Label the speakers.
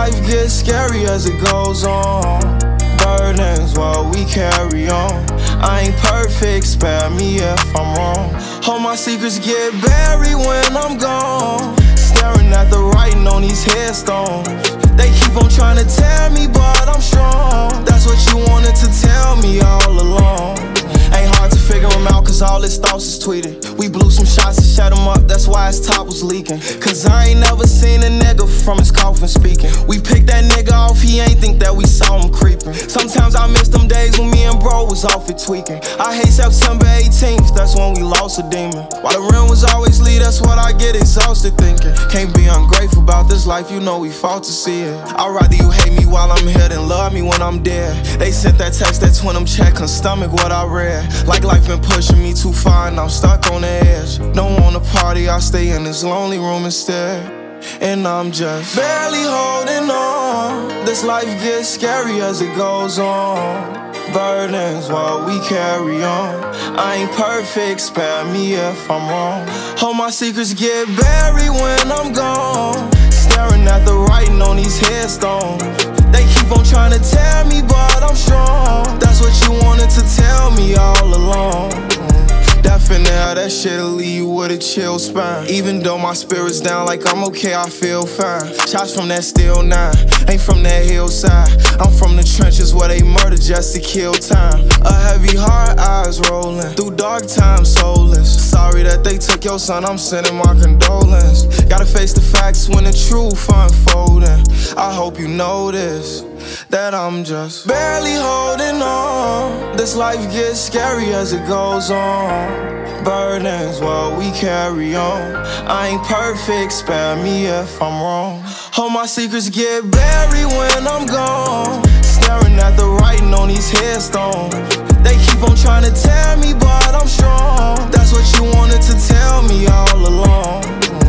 Speaker 1: life gets scary as it goes on. Burdens while we carry on. I ain't perfect, spare me if I'm wrong. All my secrets get buried when I'm gone. Staring at the writing on these headstones. They keep on trying to tear me, but I'm strong. That's what you wanted to tell me all along. Ain't hard to figure him out, cause all his thoughts is tweeted. We blew some shots to shut him up, that's why his top was leaking. Cause I ain't never seen a nigga from his coffin speaking. We picked that nigga off, he ain't think that we saw him creeping. Sometimes I miss them days when me and bro was off it tweaking. I hate September 18th, that's when we lost a demon. While the rim was always lead, that's what I get exhausted thinking. Can't be ungrateful about this life, you know we fought to see it. I'd rather you hate me while I'm here than love me when I'm dead. They sent that text, that twin them check, couldn't stomach what I read. Like life been pushing me too far and I'm stuck on the edge. Don't wanna party, I stay in this lonely room instead. And I'm just barely holding on. This life gets scary as it goes on. Burdens while we carry on. I ain't perfect, spare me if I'm wrong. All my secrets get buried when I'm gone. Staring at the writing on these headstones. They keep on trying to tear me, but I'm strong. That's what you wanted to tell me all along. Definitely, that shit'll leave you with a chill spine. Even though my spirit's down, like I'm okay, I feel fine. Shots from that steel 9, ain't from that hillside. I'm from the trenches where they murder just to kill time. A heavy heart, eyes rolling through dark times, soulless. Sorry that they took your son, I'm sending my condolence. Gotta face the facts when the truth unfolding. I hope you notice that I'm just barely holding on. This life gets scary as it goes on. Burdens while we carry on. I ain't perfect, spare me if I'm wrong. All my secrets get buried when I'm gone. Staring at the writing on these headstones. They keep on trying to tear me, but I'm strong. That's what you wanted to tell me all along.